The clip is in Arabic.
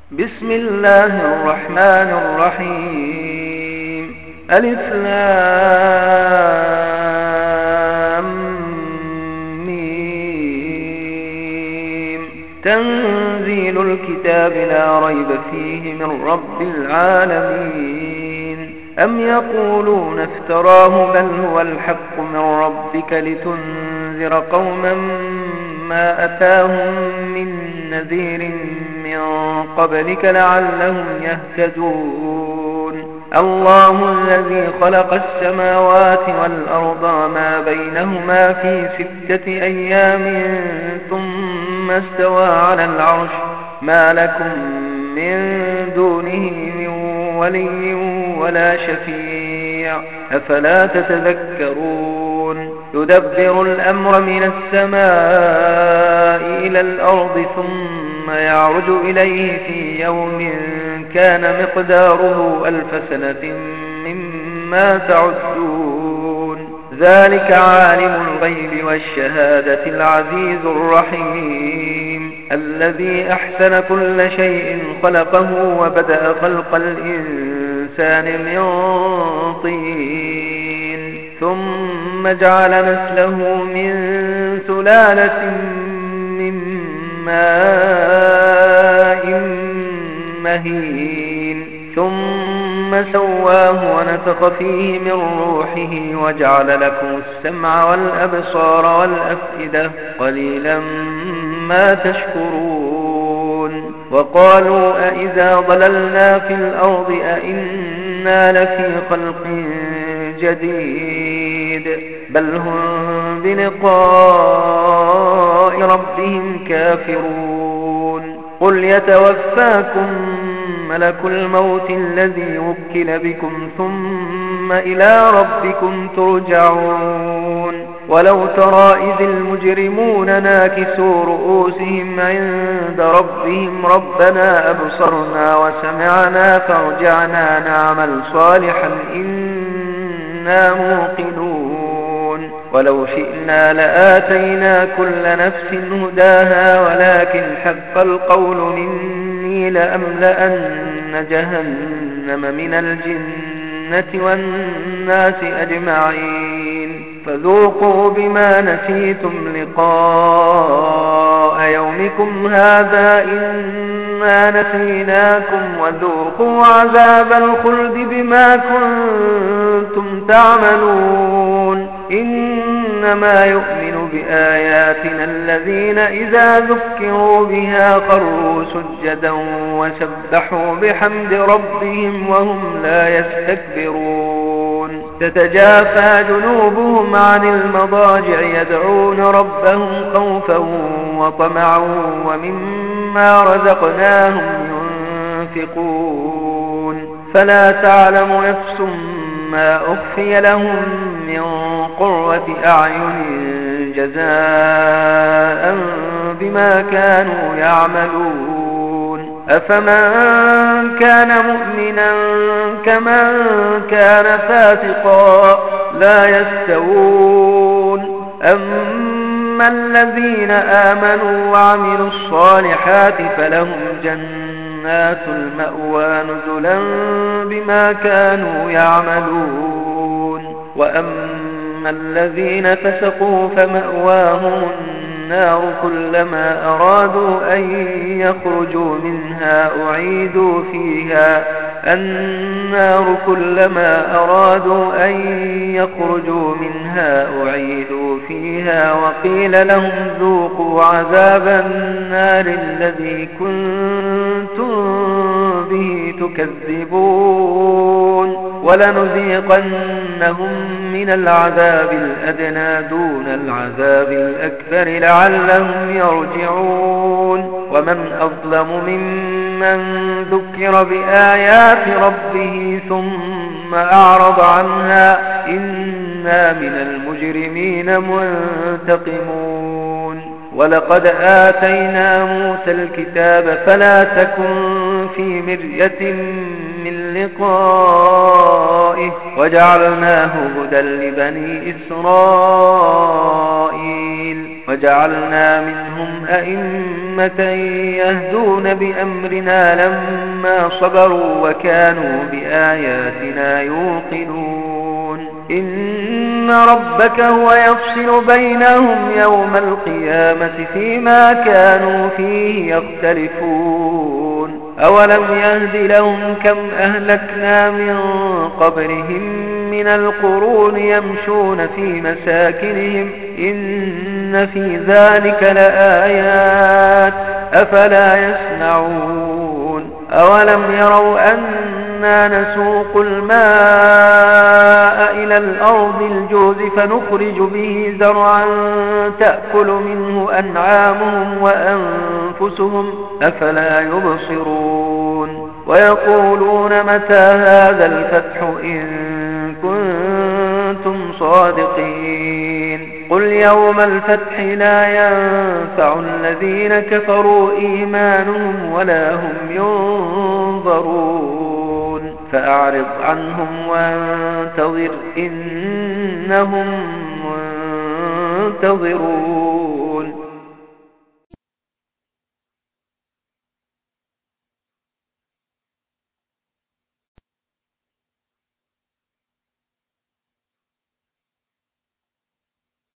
بسم الله الرحمن الرحيم. ألف لام ميم. تنزيل الكتاب لا ريب فيه من رب العالمين. أم يقولون افتراه بل هو الحق من ربك لتنذر قوما ما أتاهم من نذير من قبلك لعلهم يهتدون. الله الذي خلق السماوات والأرض ما بينهما في 6 أيام ثم استوى على العرش ما لكم من دونه من ولي ولا شفيع أفلا تتذكرون. يدبر الأمر من السماء إلى الأرض ثم يعرج إليه في يوم كان مقداره 1000 سنة مما تعدون. ذلك عالم الغيب والشهادة العزيز الرحيم الذي أحسن كل شيء خلقه وبدأ خلق الإنسان من طين ثم جعل نسله من سلالة من ماء مهين ثم سواه ونفخ فيه من روحه وجعل لكم السمع والأبصار والأفئدة قليلا ما تشكرون. وقالوا أئذا ضللنا في الأرض أئنا لفي خلق جديد بل هم بلقاء ربهم كافرون. قل يتوفاكم ملك الموت الذي وكل بكم ثم إلى ربكم ترجعون. ولو ترى إذ المجرمون ناكسوا رؤوسهم عند ربهم ربنا أبصرنا وسمعنا فارجعنا نعمل صالحا إنا موقنون. ولو شئنا لآتينا كل نفس هداها ولكن حق القول مني لأملأن جهنم من الجنة والناس أجمعين. فذوقوا بما نسيتم لقاء يومكم هذا إنا نسيناكم وذوقوا عذاب الخلد بما كنتم تعملون. إنما يؤمن بآياتنا الذين إذا ذكروا بها خروا سجدا وسبحوا بحمد ربهم وهم لا يستكبرون. تتجافى جنوبهم عن المضاجع يدعون ربهم خوفا وطمعا ومما رزقناهم ينفقون. فلا تعلم نفس ما أخفي لهم من قرة أعين جزاء بما كانوا يعملون. أفمن كان مؤمنا كمن كان فاسقا لا يستوون. أما الذين آمنوا وعملوا الصالحات فلهم جنات المأوى نزلا بما كانوا يعملون. وأما الذين فسقوا فمأواهم النار كلما أرادوا أن يخرجوا منها أعيدوا فيها النار كلما أرادوا أن يخرجوا منها أعيدوا فيها وقيل لهم ذوقوا عذاب النار الذي كنتم به تكذبون. ولنذيقنهم من العذاب الأدنى دون العذاب الأكبر لعلهم يرجعون. ومن أظلم ممن ذكر بآيات ربه ثم أعرض عنها إنا من المجرمين منتقمون. ولقد آتينا موسى الكتاب فلا تكن في مرية من لقائه وجعلناه هدى لبني إسرائيل. وجعلنا منهم أئمة يهدون بأمرنا لما صبروا وكانوا بآياتنا يوقنون إن ربك هو يفصل بينهم يوم القيامة فيما كانوا فيه يختلفون أولم يهد لهم كم أهلكنا من قبلهم من القرون يمشون في مساكنهم إن في ذلك لآيات أفلا يسمعون أولم يروا أنا نسوق الماء إلى الأرض الجوز فنخرج به زرعا تأكل منه أنعامهم وأنفسهم أفلا يبصرون ويقولون متى هذا الفتح إن كنتم صادقين قل يوم الفتح لا ينفع الذين كفروا إيمانهم ولا هم ينظرون فأعرض عنهم وانتظر إنهم منتظرون